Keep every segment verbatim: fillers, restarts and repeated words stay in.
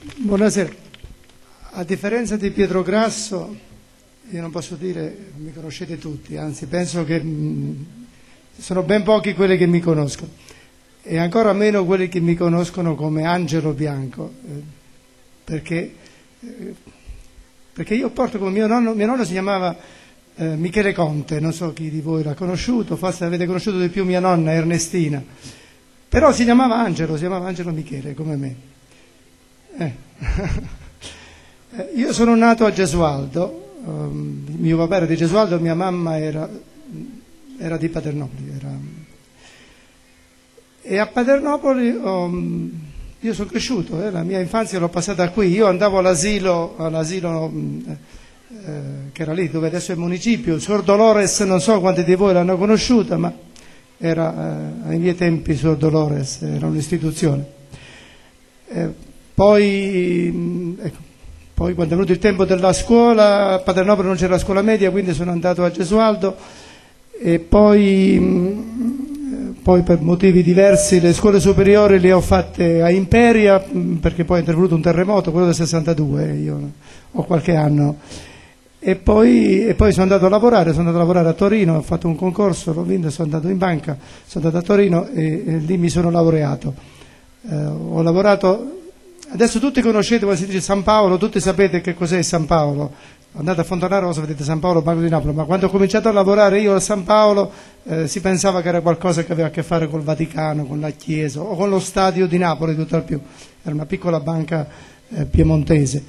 Buonasera. A differenza di Pietro Grasso, io non posso dire mi conoscete tutti, anzi penso che mh, sono ben pochi quelli che mi conoscono e ancora meno quelli che mi conoscono come Angelo Bianco, eh, perché, eh, perché io porto come mio nonno, mio nonno si chiamava eh, Michele Conte, non so chi di voi l'ha conosciuto, forse avete conosciuto di più mia nonna Ernestina, però si chiamava Angelo, si chiamava Angelo Michele come me. Eh. Io sono nato a Gesualdo, um, mio papà era di Gesualdo, mia mamma era, era di Paternopoli. Era... E a Paternopoli um, io sono cresciuto, eh, la mia infanzia l'ho passata qui. Io andavo all'asilo, all'asilo um, eh, che era lì dove adesso è il municipio, Suor Dolores, non so quanti di voi l'hanno conosciuta, ma era, eh, ai miei tempi Suor Dolores era un'istituzione. Eh, poi, ecco, poi quando è venuto il tempo della scuola, a Paternopoli non c'era la scuola media, quindi sono andato a Gesualdo e poi, poi per motivi diversi le scuole superiori le ho fatte a Imperia, perché poi è intervenuto un terremoto, quello del sessantadue, io ho qualche anno, e poi, e poi sono andato a lavorare, sono andato a lavorare a Torino, ho fatto un concorso, l'ho vinto, sono andato in banca, sono andato a Torino e, e lì mi sono laureato. Eh, ho lavorato... Adesso tutti conoscete, quando si dice San Paolo, tutti sapete che cos'è San Paolo. Andate a Fontana Rosa, vedete San Paolo, Banco di Napoli, ma quando ho cominciato a lavorare io a San Paolo eh, si pensava che era qualcosa che aveva a che fare col Vaticano, con la Chiesa o con lo stadio di Napoli, tutt'al più. Era una piccola banca eh, piemontese.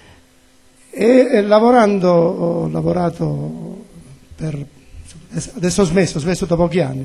E, e lavorando, ho lavorato per... adesso ho smesso, ho smesso da pochi anni.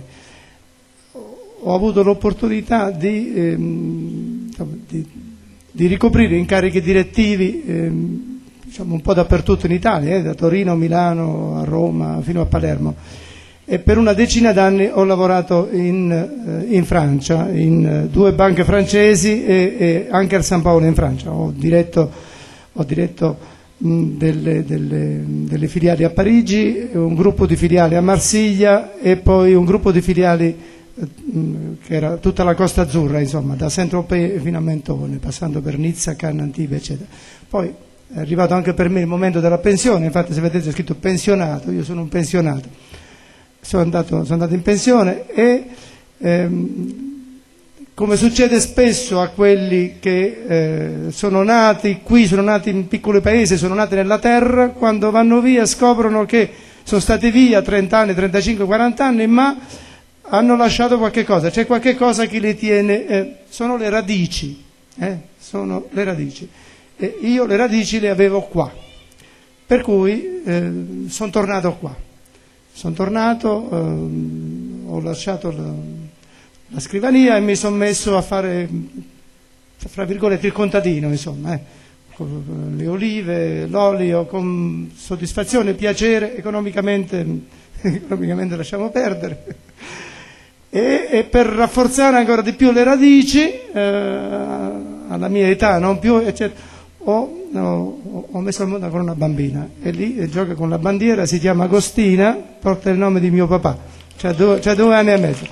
Ho avuto l'opportunità di... Ehm, di di ricoprire incarichi direttivi ehm, diciamo un po' dappertutto in Italia, eh, da Torino, Milano, a Roma, fino a Palermo, e per una decina d'anni ho lavorato in, eh, in Francia, in eh, due banche francesi e, e anche al San Paolo in Francia. Ho diretto, ho diretto mh, delle, delle, delle filiali a Parigi, un gruppo di filiali a Marsiglia e poi un gruppo di filiali che era tutta la Costa Azzurra, insomma, da Saint-Tropez fino a Mentone, passando per Nizza, Cannes, Antibes, eccetera. Poi è arrivato anche per me il momento della pensione, infatti se vedete c'è scritto pensionato, io sono un pensionato, sono andato, sono andato in pensione e ehm, come succede spesso a quelli che eh, sono nati qui, sono nati in piccoli paesi, sono nati nella terra, quando vanno via scoprono che sono stati via trenta anni, trentacinque, quaranta anni, ma hanno lasciato qualche cosa, c'è qualche cosa che li tiene, eh, sono le radici, eh, sono le radici, e io le radici le avevo qua, per cui eh, sono tornato qua, sono tornato, eh, ho lasciato la, la scrivania e mi sono messo a fare, fra virgolette, il contadino, insomma, eh, con le olive, l'olio, con soddisfazione, piacere, economicamente, economicamente lasciamo perdere. E, e per rafforzare ancora di più le radici, eh, alla mia età, non più, eccetera, ho, ho, ho messo al mondo con una bambina e lì e gioca con la bandiera, si chiama Agostina, porta il nome di mio papà, c'ha due, c'ha due anni e mezzo.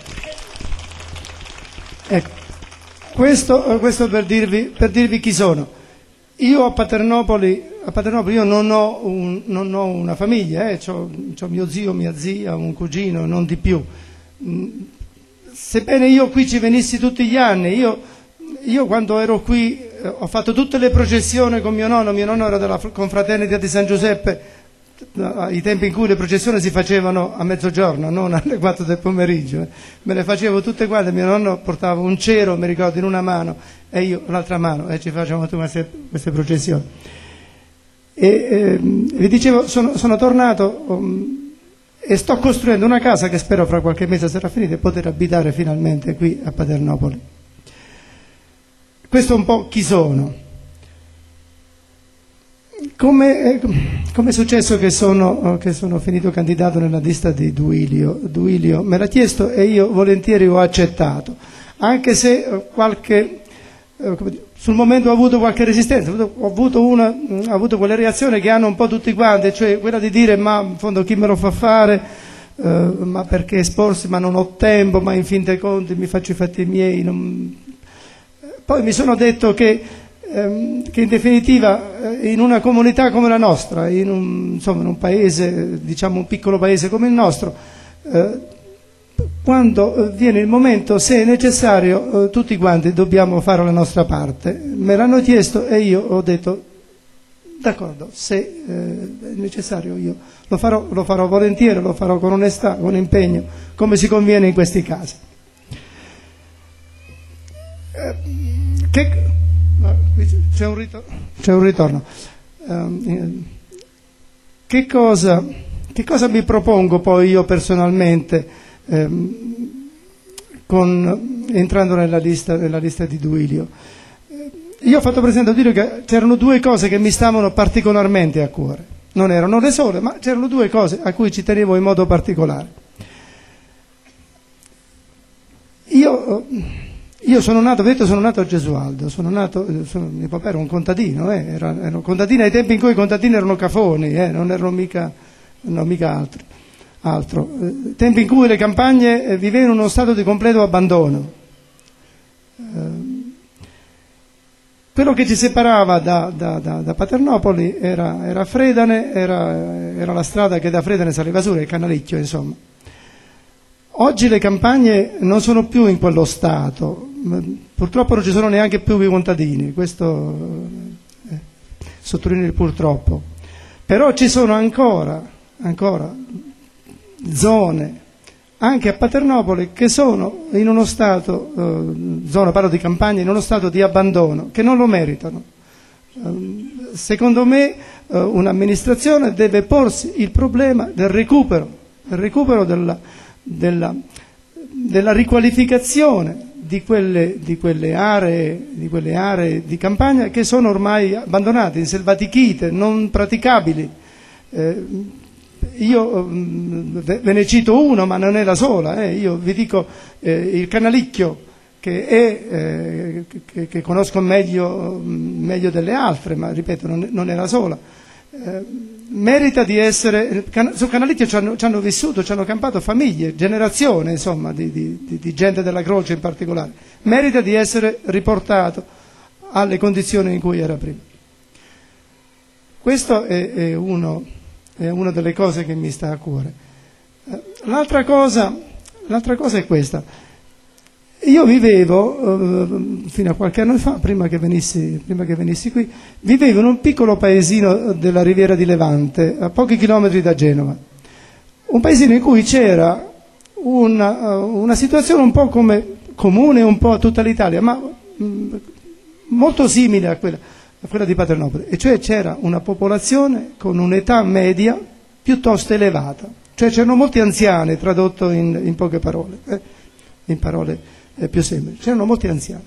Ecco, questo, questo per dirvi, per dirvi chi sono. Io a Paternopoli, a Paternopoli io non ho, un, non ho una famiglia, eh, c'ho, c'ho mio zio, mia zia, un cugino, non di più. Sebbene io qui ci venissi tutti gli anni, io, io quando ero qui eh, ho fatto tutte le processioni con mio nonno, mio nonno era della confraternita di San Giuseppe, ai tempi in cui le processioni si facevano a mezzogiorno, non alle quattro del pomeriggio, eh. Me le facevo tutte quante, mio nonno portava un cero, mi ricordo, in una mano e io l'altra mano e ci facevamo tutte queste, queste processioni. E eh, vi dicevo, sono, sono tornato... Um, e sto costruendo una casa che spero fra qualche mese sarà finita e poter abitare finalmente qui a Paternopoli. Questo è un po' chi sono. Come, come è successo che sono, che sono finito candidato nella lista di Duilio? Duilio me l'ha chiesto e io volentieri ho accettato, anche se qualche... sul momento ho avuto qualche resistenza, ho avuto, una, ho avuto quelle reazioni che hanno un po' tutti quanti, cioè quella di dire ma in fondo chi me lo fa fare, eh, ma perché esporsi, ma non ho tempo, ma in fin dei conti mi faccio i fatti miei. Non... Poi mi sono detto che ehm, che in definitiva eh, in una comunità come la nostra, in un, insomma, in un paese, diciamo un piccolo paese come il nostro, eh, quando viene il momento, se è necessario, eh, tutti quanti dobbiamo fare la nostra parte. Me l'hanno chiesto e io ho detto d'accordo, se eh, è necessario io lo farò, lo farò volentieri, lo farò con onestà, con impegno, come si conviene in questi casi. Eh, che, c'è, un ritorno, c'è un ritorno. Eh, che cosa, che cosa mi propongo poi io personalmente eh, con, entrando nella lista, nella lista di Duilio? Io ho fatto presente a dire che c'erano due cose che mi stavano particolarmente a cuore. Non erano le sole, ma c'erano due cose a cui ci tenevo in modo particolare. Io, io sono nato, vedete, sono nato a Gesualdo, sono nato, sono, mio papà era un contadino, eh, era, era un contadino ai tempi in cui i contadini erano cafoni, eh, non erano mica, no, mica altro. altro. Eh, tempi in cui le campagne eh, vivevano in uno stato di completo abbandono. Eh, Quello che ci separava da, da, da, da Paternopoli era, era Fredane, era, era la strada che da Fredane saliva su, il Canalicchio, insomma. Oggi le campagne non sono più in quello stato, purtroppo non ci sono neanche più i contadini, questo eh, sottolineo il purtroppo. Però ci sono ancora, ancora zone, anche a Paternopoli, che sono in uno stato, eh, zona, parlo di campagna, in uno stato di abbandono, che non lo meritano. Eh, secondo me eh, un'amministrazione deve porsi il problema del recupero, del recupero della, della, della riqualificazione di quelle, di, quelle aree, di quelle aree di campagna che sono ormai abbandonate, inselvatichite, non praticabili. Eh, Io ve ne cito uno, ma non è la sola. Eh. Io vi dico eh, il Canalicchio, che, è, eh, che, che conosco meglio, meglio delle altre, ma ripeto, non, non è la sola. Eh, merita di essere. Su Canalicchio ci hanno, ci hanno vissuto, ci hanno campato famiglie, generazioni, insomma, di, di, di gente della Croce in particolare. Merita di essere riportato alle condizioni in cui era prima. Questo è, è uno. È una delle cose che mi sta a cuore. L'altra cosa, l'altra cosa è questa. Io vivevo, eh, fino a qualche anno fa, prima che, venissi, prima che venissi qui, vivevo in un piccolo paesino della Riviera di Levante, a pochi chilometri da Genova. Un paesino in cui c'era una, una situazione un po' come comune un po' a tutta l'Italia, ma mh, molto simile a quella. a quella di Paternopoli, e cioè c'era una popolazione con un'età media piuttosto elevata, cioè c'erano molti anziani, tradotto in, in poche parole, eh, in parole eh, più semplici, c'erano molti anziani.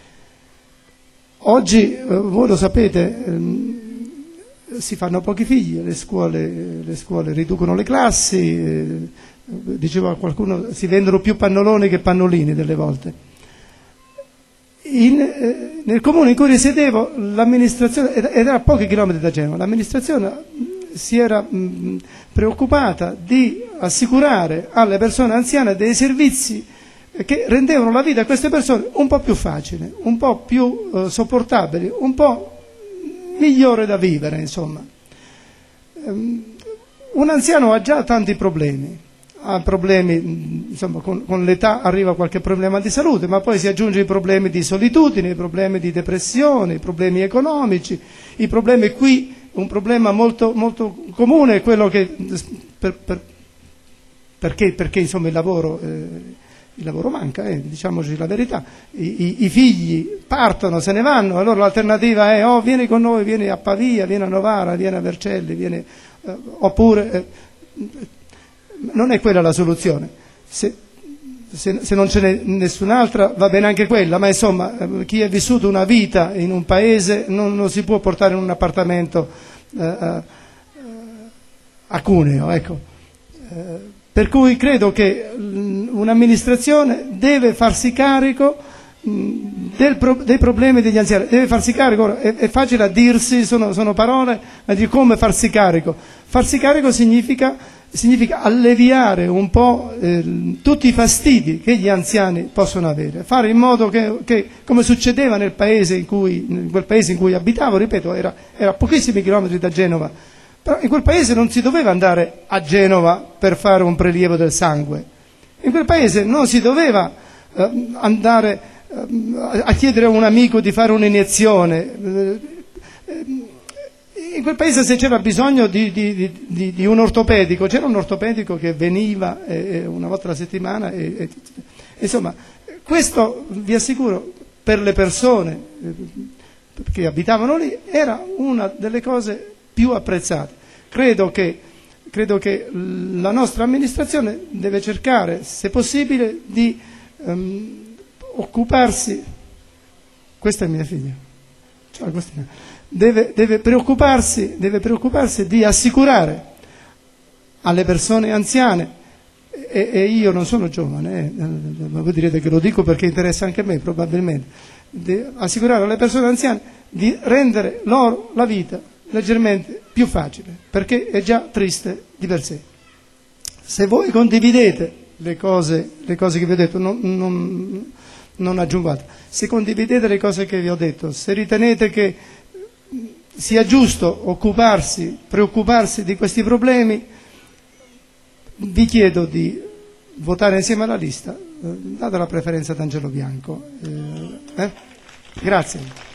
Oggi, eh, voi lo sapete, ehm, si fanno pochi figli, le scuole, le scuole riducono le classi, eh, diceva qualcuno, si vendono più pannoloni che pannolini delle volte. In, eh, nel comune in cui risiedevo, l'amministrazione, ed era a pochi chilometri da Genova, l'amministrazione si era mh, preoccupata di assicurare alle persone anziane dei servizi che rendevano la vita a queste persone un po' più facile, un po' più eh, sopportabile, un po' migliore da vivere, insomma. Um, un anziano ha già tanti problemi. Ha problemi, insomma, con, con l'età arriva qualche problema di salute, ma poi si aggiunge i problemi di solitudine, i problemi di depressione, i problemi economici, i problemi qui, un problema molto, molto comune è quello che, per, per, perché, perché insomma il lavoro, eh, il lavoro manca, eh, diciamoci la verità, I, i, i figli partono, se ne vanno, allora l'alternativa è oh vieni con noi, vieni a Pavia, vieni a Novara, vieni a Vercelli, vieni, eh, oppure... Eh, non è quella la soluzione, se, se, se non ce n'è nessun'altra va bene anche quella, ma insomma chi ha vissuto una vita in un paese non lo si può portare in un appartamento eh, eh, a Cuneo, ecco. Eh, per cui credo che un'amministrazione deve farsi carico del pro, dei problemi degli anziani, deve farsi carico. Ora, è, è facile a dirsi, sono, sono parole, ma di come farsi carico. Farsi carico significa significa alleviare un po' eh, tutti i fastidi che gli anziani possono avere, fare in modo che, che come succedeva nel paese in cui, in quel paese in cui abitavo, ripeto, era, era a pochissimi chilometri da Genova, però in quel paese non si doveva andare a Genova per fare un prelievo del sangue, in quel paese non si doveva eh, andare eh, a chiedere a un amico di fare un'iniezione. Eh, eh, In quel paese, se c'era bisogno di, di, di, di un ortopedico, c'era un ortopedico che veniva eh, una volta alla settimana. E, e, insomma, questo, vi assicuro, per le persone eh, che abitavano lì, era una delle cose più apprezzate. Credo che, credo che la nostra amministrazione deve cercare, se possibile, di ehm, occuparsi. Questa è mia figlia. Ciao, Agostina. Deve, deve, preoccuparsi, deve preoccuparsi di assicurare alle persone anziane, e, e io non sono giovane, eh, ma voi direte che lo dico perché interessa anche a me probabilmente, di assicurare alle persone anziane di rendere loro la vita leggermente più facile, perché è già triste di per sé. Se voi condividete le cose, le cose che vi ho detto, non, non, non aggiungate, se condividete le cose che vi ho detto, se ritenete che sia giusto occuparsi, preoccuparsi di questi problemi, vi chiedo di votare insieme alla lista, eh, data la preferenza ad Angelo Bianco. Eh, eh? Grazie.